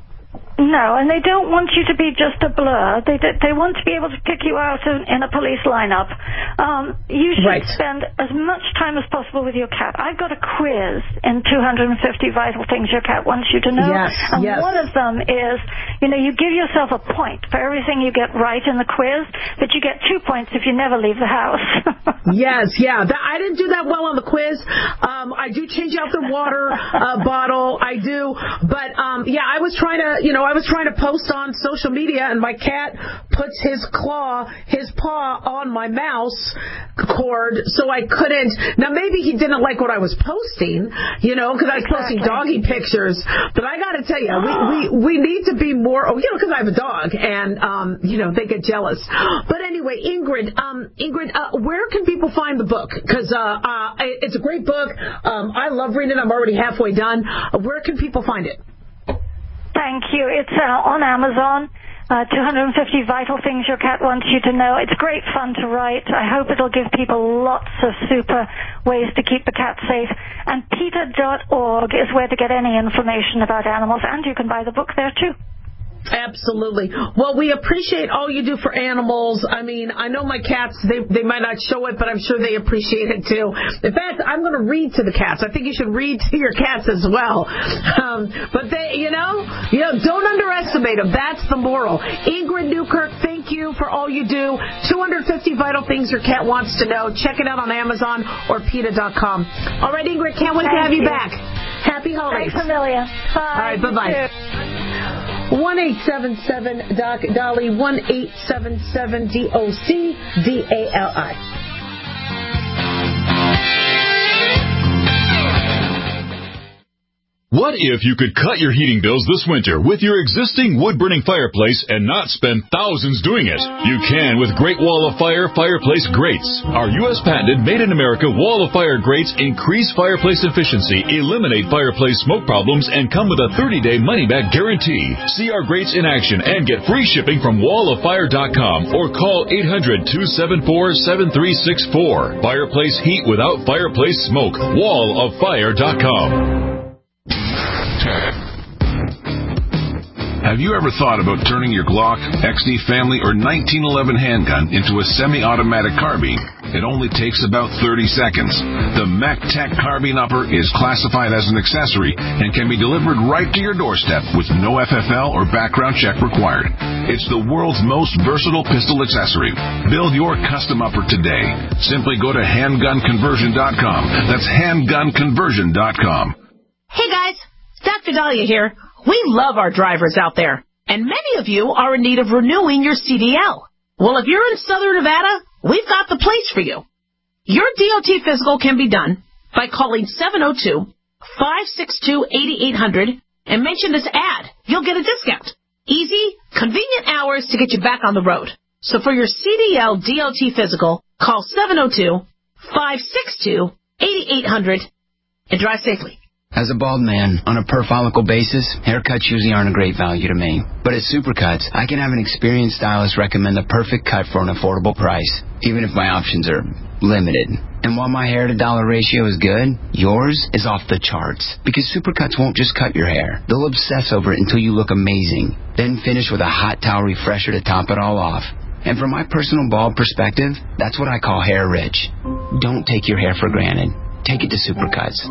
S18: No, and they don't want you to be just a blur. They they want to be able to pick you out in, in a police lineup. Um, you should
S4: Right.
S18: spend as much time as possible with your cat. I've got a quiz in two hundred fifty vital things your cat wants you to know.
S4: Yes,
S18: and
S4: yes.
S18: one of them is, you know, you give yourself a point for everything you get right in the quiz, but you get two points if you never leave the house.
S4: Yes, yeah. That, I didn't do that well on the quiz. Um, I do change out the water uh, bottle. I do. But, um, yeah, I was trying to, you know, I was trying to post on social media, and my cat puts his claw, his paw on my mouse cord, so I couldn't. Now, maybe he didn't like what I was posting, you know, because I was posting doggy pictures. But I got to tell you, we, we, we need to be more, oh, you know, because I have a dog, and, um, you know, they get jealous. But anyway, Ingrid, um, Ingrid, uh, where can people find the book? Because uh, uh, it's a great book. Um, I love reading it. I'm already halfway done. Uh, where can people find it?
S18: Thank you. It's uh, on Amazon. Uh, two hundred fifty vital things your cat wants you to know. It's great fun to write. I hope it'll give people lots of super ways to keep the cat safe. And PETA dot org is where to get any information about animals, and you can buy the book there too.
S4: Absolutely. Well, we appreciate all you do for animals. I mean, I know my cats, they they might not show it, but I'm sure they appreciate it too. In fact, I'm going to read to the cats. I think you should read to your cats as well. Um, but they, you know, you know, don't underestimate them. That's the moral. Ingrid Newkirk, thank you for all you do. two hundred fifty vital things your cat wants to know. Check it out on Amazon or PETA dot com. All right, Ingrid, can't wait to
S18: Thank
S4: have you,
S18: you.
S4: back. Happy holidays.
S18: Thanks a million. Bye.
S4: All right, bye-bye. one eight seven seven D O C D A L I, one eight seven seven D O C D A L I.
S1: What if you could cut your heating bills this winter with your existing wood-burning fireplace and not spend thousands doing it? You can with Great Wall of Fire fireplace grates. Our U S patented made-in-America Wall of Fire grates increase fireplace efficiency, eliminate fireplace smoke problems, and come with a thirty-day money-back guarantee. See our grates in action and get free shipping from wall of fire dot com or call eight hundred, two seven four, seven three six four. Fireplace heat without fireplace smoke. wall of fire dot com.
S19: Have you ever thought about turning your Glock, X D Family, or nineteen eleven handgun into a semi-automatic carbine? It only takes about thirty seconds. The MacTech Carbine Upper is classified as an accessory and can be delivered right to your doorstep with no F F L or background check required. It's the world's most versatile pistol accessory. Build your custom upper today. Simply go to handgun conversion dot com. That's handgun conversion dot com.
S5: Hey guys, Doctor Dahlia here. We love our drivers out there, and many of you are in need of renewing your C D L. Well, if you're in Southern Nevada, we've got the place for you. Your D O T physical can be done by calling seven oh two, five six two, eight eight hundred and mention this ad. You'll get a discount. Easy, convenient hours to get you back on the road. So for your C D L D O T physical, call seven oh two, five six two, eight eight hundred and drive safely.
S20: As a bald man, on a per-follicle basis, haircuts usually aren't a great value to me. But at Supercuts, I can have an experienced stylist recommend the perfect cut for an affordable price, even if my options are limited. And while my hair-to-dollar ratio is good, yours is off the charts. Because Supercuts won't just cut your hair. They'll obsess over it until you look amazing. Then finish with a hot towel refresher to top it all off. And from my personal bald perspective, that's what I call hair rich. Don't take your hair for granted. Take it to Supercuts.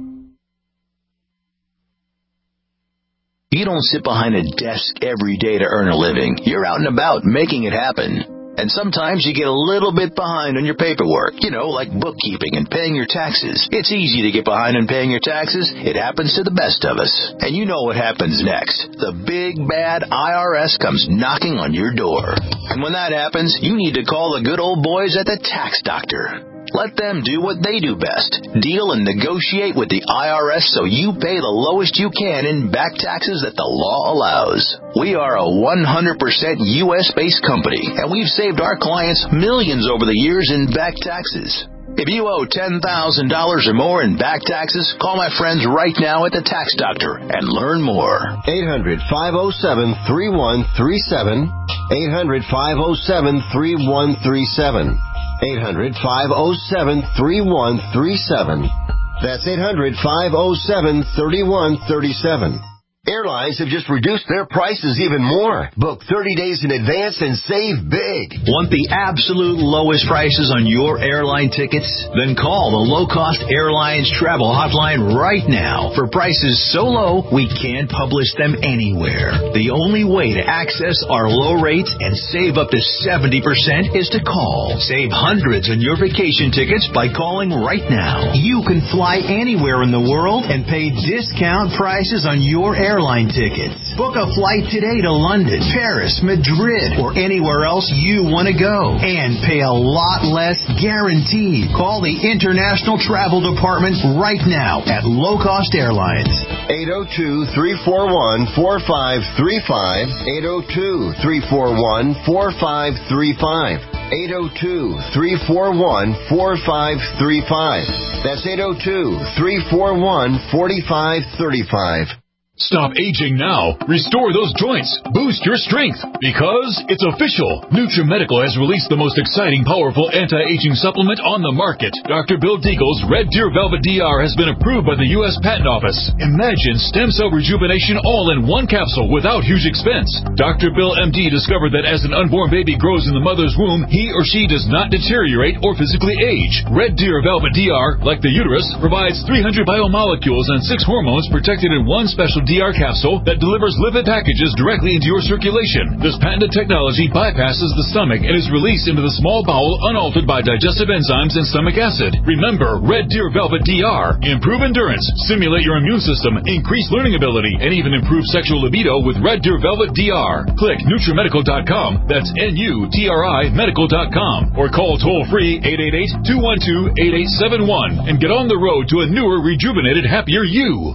S21: You don't sit behind a desk every day to earn a living. You're out and about making it happen. And sometimes you get a little bit behind on your paperwork, you know, like bookkeeping and paying your taxes. It's easy to get behind on paying your taxes. It happens to the best of us. And you know what happens next. The big, bad I R S comes knocking on your door. And when that happens, you need to call the good old boys at the Tax Doctor. Let them do what they do best. Deal and negotiate with the I R S so you pay the lowest you can in back taxes that the law allows. We are a one hundred percent U S-based company, and we've saved our clients millions over the years in back taxes. If you owe ten thousand dollars or more in back taxes, call my friends right now at the Tax Doctor and learn more.
S22: eight hundred, five oh seven, three one three seven. eight hundred, five oh seven, three one three seven. eight hundred, five oh seven, three one three seven. That's eight hundred, five oh seven, three one three seven. Airlines have just reduced their prices even more. Book thirty days in advance and save big.
S23: Want the absolute lowest prices on your airline tickets? Then call the Low Cost Airlines Travel Hotline right now. For prices so low, we can't publish them anywhere. The only way to access our low rates and save up to seventy percent is to call. Save hundreds on your vacation tickets by calling right now. You can fly anywhere in the world and pay discount prices on your airline Airline tickets. Book a flight today to London, Paris, Madrid, or anywhere else you want to go. And pay a lot less guaranteed. Call the International Travel Department right now at Low Cost Airlines.
S22: eight oh two, three four one, four five three five. eight oh two, three four one, four five three five. eight oh two, three four one, four five three five. That's eight oh two, three four one, four five three five.
S1: Stop aging now. Restore those joints. Boost your strength. Because it's official. NutriMedical has released the most exciting, powerful anti-aging supplement on the market. Doctor Bill Deagle's Red Deer Velvet D R has been approved by the U S Patent Office. Imagine stem cell rejuvenation all in one capsule without huge expense. Doctor Bill M D discovered that as an unborn baby grows in the mother's womb, he or she does not deteriorate or physically age. Red Deer Velvet D R, like the uterus, provides three hundred biomolecules and six hormones protected in one special D R capsule that delivers lipid packages directly into your circulation. This patented technology bypasses the stomach and is released into the small bowel unaltered by digestive enzymes and stomach acid. Remember, Red Deer Velvet D R. Improve endurance, stimulate your immune system, increase learning ability, and even improve sexual libido with Red Deer Velvet D R. Click NutriMedical dot com. That's N U T R I medical dot com. Or call toll-free eight eight eight, two one two, eight eight seven one and get on the road to a newer, rejuvenated, happier you.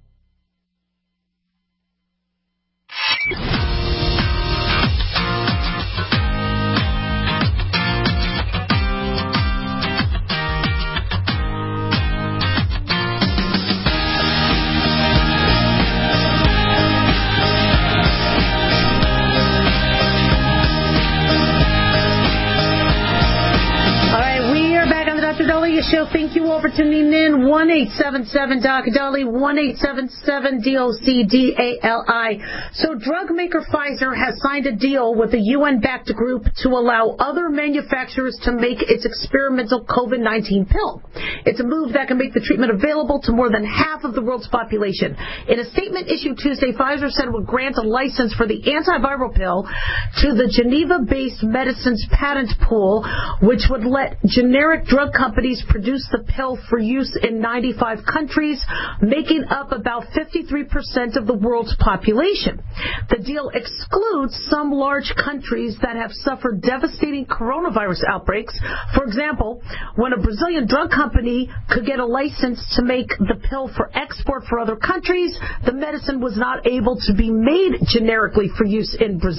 S4: Show. Thank you all for tuning in. one eight seven seven D O C D A L I, one eight seven seven D O C D A L I. So drug maker Pfizer has signed a deal with the U N-backed group to allow other manufacturers to make its experimental COVID nineteen pill. It's a move that can make the treatment available to more than half of the world's population. In a statement issued Tuesday, Pfizer said it would grant a license for the antiviral pill to the Geneva-based medicines patent pool, which would let generic drug companies produce the pill for use in ninety-five countries, making up about fifty-three percent of the world's population. The deal excludes some large countries that have suffered devastating coronavirus outbreaks. For example, when a Brazilian drug company could get a license to make the pill for export for other countries, the medicine was not able to be made generically for use in Brazil.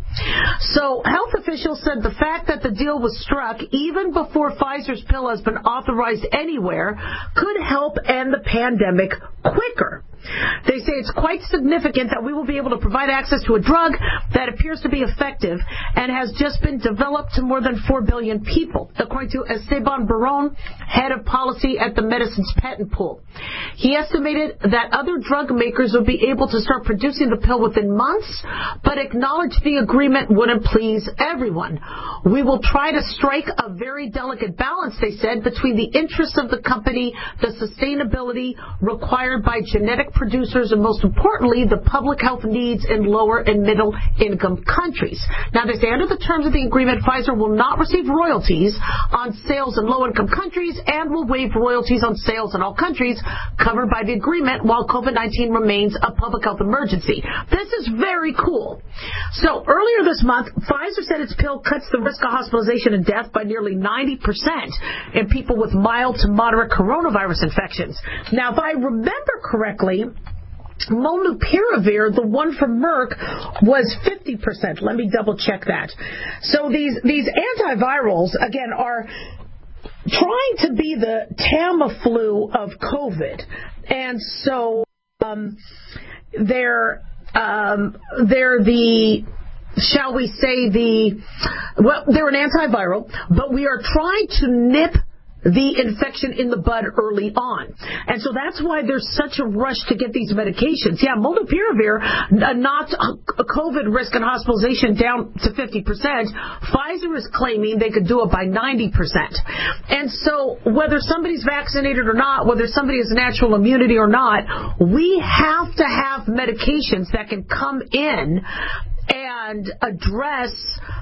S4: So health officials said the fact that the deal was struck even before Pfizer's pill has been authorized anywhere could help end the pandemic quicker. They say it's quite significant that we will be able to provide access to a drug that appears to be effective and has just been developed to more than four billion people, according to Esteban Barron, head of policy at the Medicines Patent Pool. He estimated that other drug makers would be able to start producing the pill within months, but acknowledged the agreement wouldn't please everyone. We will try to strike a very delicate balance, they said, between the interests of the company, the sustainability required by genetic producers, and most importantly, the public health needs in lower and middle income countries. Now, they say under the terms of the agreement, Pfizer will not receive royalties on sales in low income countries and will waive royalties on sales in all countries covered by the agreement while COVID nineteen remains a public health emergency. This is very cool. So earlier this month, Pfizer said its pill cuts the risk of hospitalization and death by nearly ninety percent in people with mild to moderate coronavirus infections. Now, if I remember correctly, Molnupiravir, the one from Merck, was fifty percent. Let me double check that. So these, these antivirals, again, are trying to be the Tamiflu of COVID. And so um, they're, um, they're the... shall we say the, well, they're an antiviral, but we are trying to nip the infection in the bud early on. And so that's why there's such a rush to get these medications. Yeah, Molnupiravir knocked a COVID risk and hospitalization down to fifty percent. Pfizer is claiming they could do it by ninety percent. And so whether somebody's vaccinated or not, whether somebody has natural immunity or not, we have to have medications that can come in and address,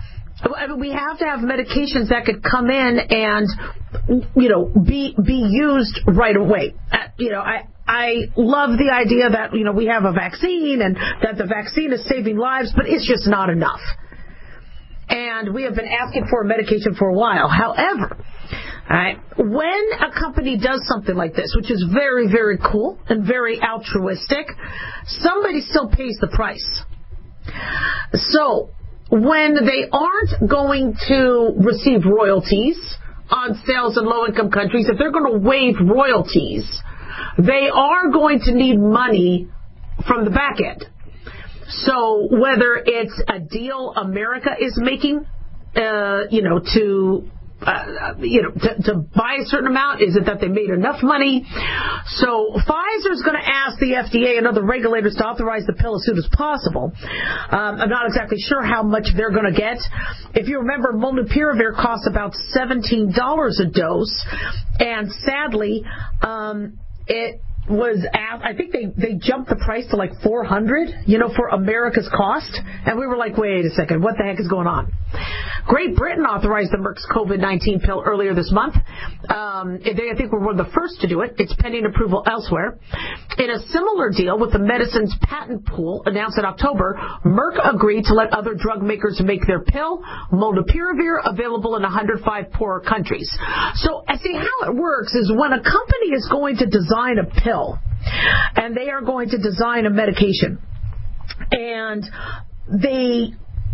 S4: I mean, we have to have medications that could come in and, you know, be be used right away. Uh, you know, I I love the idea that, you know, we have a vaccine and that the vaccine is saving lives, but it's just not enough. And we have been asking for a medication for a while. However, all right, when a company does something like this, which is very, very cool and very altruistic, somebody still pays the price. So when they aren't going to receive royalties on sales in low-income countries, if they're going to waive royalties, they are going to need money from the back end. So whether it's a deal America is making, uh, you know, to Uh, you know, to, to buy a certain amount? Is it that they made enough money? So Pfizer's going to ask the F D A and other regulators to authorize the pill as soon as possible. Um, I'm not exactly sure how much they're going to get. If you remember, Molnupiravir costs about seventeen dollars a dose, and sadly, um, it was asked, I think they, they jumped the price to like four hundred dollars, you know, for America's cost. And we were like, wait a second, what the heck is going on? Great Britain authorized the Merck's COVID nineteen pill earlier this month. Um, they, I think, were one of the first to do it. It's pending approval elsewhere. In a similar deal with the Medicines Patent Pool announced in October, Merck agreed to let other drug makers make their pill, Molnupiravir, available in one hundred five poorer countries. So, I see how it works is when a company is going to design a pill, and they are going to design a medication, and they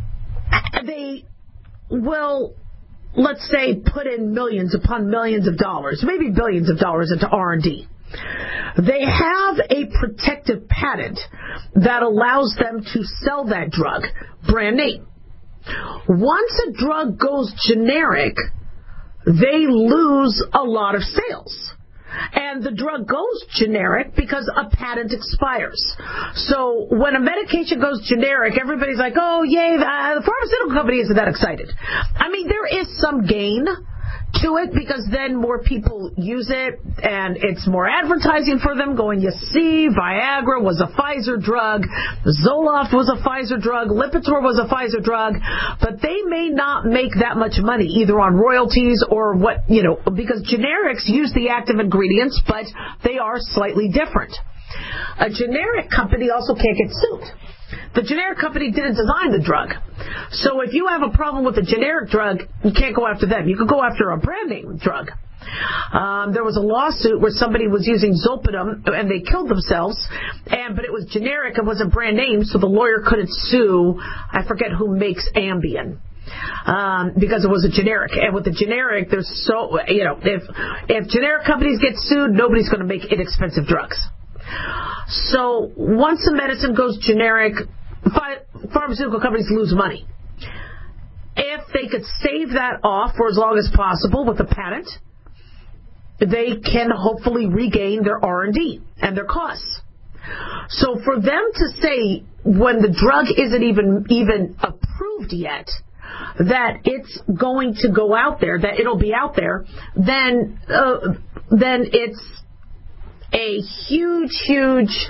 S4: they will, let's say, put in millions upon millions of dollars, maybe billions of dollars into R and D. They have a protective patent that allows them to sell that drug brand name. Once a drug goes generic, they lose a lot of sales. And the drug goes generic because a patent expires. So when a medication goes generic, everybody's like, oh, yay, the pharmaceutical company isn't that excited. I mean, there is some gain to it because then more people use it and it's more advertising for them going, you see, Viagra was a Pfizer drug, Zoloft was a Pfizer drug, Lipitor was a Pfizer drug, but they may not make that much money either on royalties or what, you know, because generics use the active ingredients, but they are slightly different. A generic company also can't get sued. The generic company didn't design the drug. So if you have a problem with a generic drug, you can't go after them. You can go after a brand name drug. Um, there was a lawsuit where somebody was using Zolpidem and they killed themselves, and but it was generic, it wasn't brand name, so the lawyer couldn't sue. I forget who makes Ambien. Um, because it was a generic, and with the generic, there's so you know if if generic companies get sued, nobody's going to make inexpensive drugs. So once a medicine goes generic, pharmaceutical companies lose money. If they could stave that off for as long as possible with a patent, they can hopefully regain their R and D and their costs. So for them to say when the drug isn't even even approved yet that it's going to go out there, that it'll be out there, then uh, then it's a huge, huge,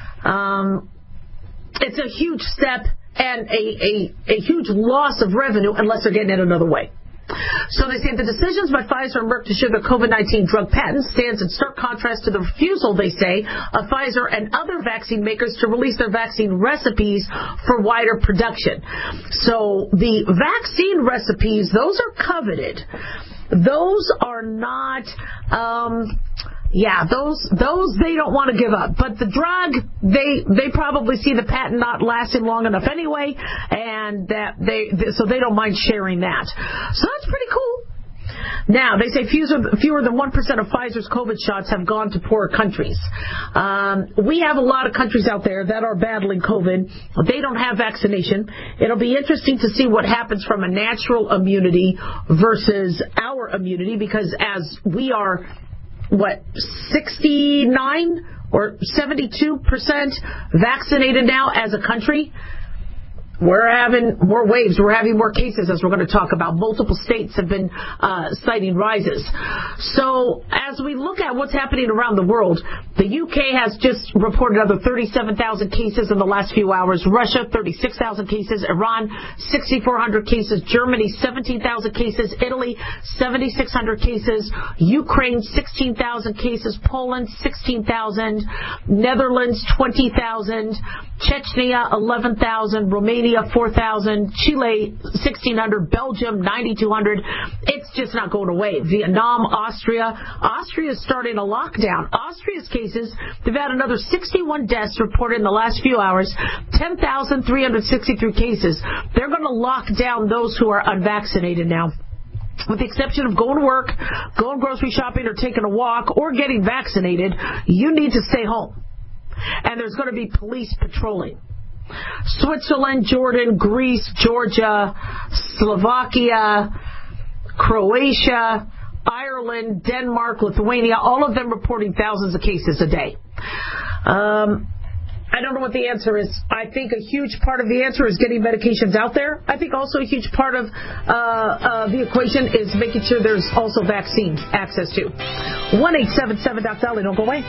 S4: um, it's a huge step and a, a, a huge loss of revenue unless they're getting it another way. So they say the decisions by Pfizer and Merck to share their COVID nineteen drug patents stands in stark contrast to the refusal, they say, of Pfizer and other vaccine makers to release their vaccine recipes for wider production. So the vaccine recipes, those are coveted. Those are not... Um, Yeah, those those they don't want to give up. But the drug, they they probably see the patent not lasting long enough anyway, and that they so they don't mind sharing that. So that's pretty cool. Now, they say fewer, fewer than one percent of Pfizer's COVID shots have gone to poorer countries. Um, we have a lot of countries out there that are battling COVID. They don't have vaccination. It'll be interesting to see what happens from a natural immunity versus our immunity, because as we are... what, sixty-nine or seventy-two percent vaccinated now as a country? We're having more waves. We're having more cases, as we're going to talk about. Multiple states have been uh, citing rises. So as we look at what's happening around the world, the U K has just reported another thirty-seven thousand cases in the last few hours. Russia, thirty-six thousand cases. Iran, sixty-four hundred cases. Germany, seventeen thousand cases. Italy, seventy-six hundred cases. Ukraine, sixteen thousand cases. Poland, sixteen thousand. Netherlands, twenty thousand. Chechnya, eleven thousand. Romania, four thousand, Chile, sixteen hundred, Belgium, ninety-two hundred. It's just not going away. Vietnam, Austria. Austria is starting a lockdown. Austria's cases, they've had another sixty-one deaths reported in the last few hours, ten thousand three hundred sixty-three cases. They're going to lock down those who are unvaccinated now. With the exception of going to work, going grocery shopping, or taking a walk, or getting vaccinated, you need to stay home. And there's going to be police patrolling. Switzerland, Jordan, Greece, Georgia, Slovakia, Croatia, Ireland, Denmark, Lithuania, all of them reporting thousands of cases a day. Um, I don't know what the answer is. I think a huge part of the answer is getting medications out there. I think also a huge part of uh, uh, the equation is making sure there's also vaccine access to. one eight seven seven Doc Dolly, don't go away.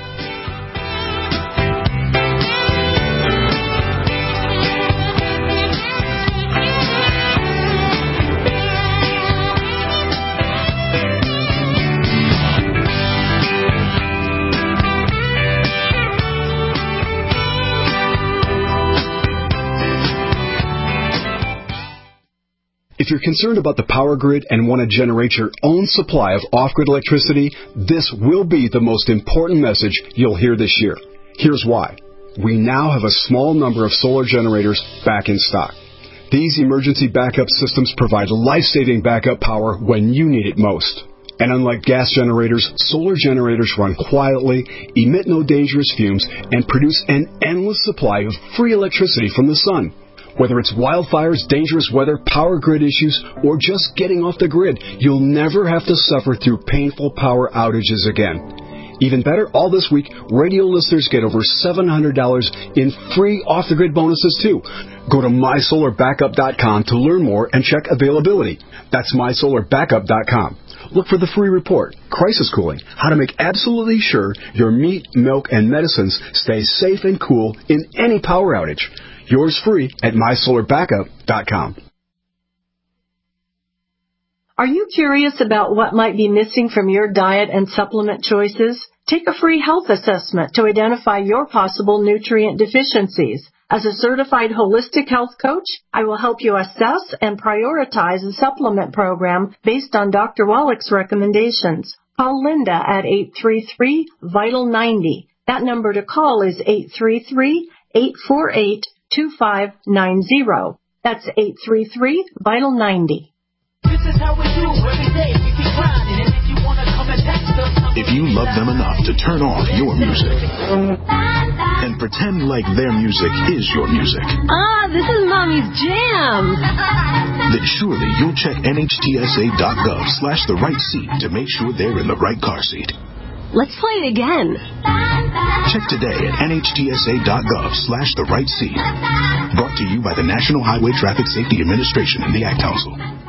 S3: If you're concerned about the power grid and want to generate your own supply of off-grid electricity, this will be the most important message you'll hear this year. Here's why. We now have a small number of solar generators back in stock. These emergency backup systems provide life-saving backup power when you need it most. And unlike gas generators, solar generators run quietly, emit no dangerous fumes, and produce an endless supply of free electricity from the sun. Whether it's wildfires, dangerous weather, power grid issues, or just getting off the grid, you'll never have to suffer through painful power outages again. Even better, all this week, radio listeners get over seven hundred dollars in free off-the-grid bonuses, too. Go to my solar backup dot com to learn more and check availability. That's my solar backup dot com. Look for the free report, Crisis Cooling, how to make absolutely sure your meat, milk, and medicines stay safe and cool in any power outage. Yours free at my solar backup dot com.
S6: Are you curious about what might be missing from your diet and supplement choices? Take a free health assessment to identify your possible nutrient deficiencies. As a certified holistic health coach, I will help you assess and prioritize a supplement program based on Doctor Wallach's recommendations. Call Linda at eight three three, VITAL ninety. That number to call is eight three three, eight four eight, two five nine zero. That's eight three three, VITAL ninety.
S7: This is how we do every day. We keep grinding, and if you want to come and text us,
S8: if you love them enough to turn off your music and pretend like their music is your music.
S9: Ah, this is Mommy's jam.
S8: Then surely you'll check N H T S A dot gov slash the right seat to make sure they're in the right car seat.
S9: Let's play it again.
S8: Check today at N H T S A dot gov slash the right seat. Brought to you by the National Highway Traffic Safety Administration and the Ad Council.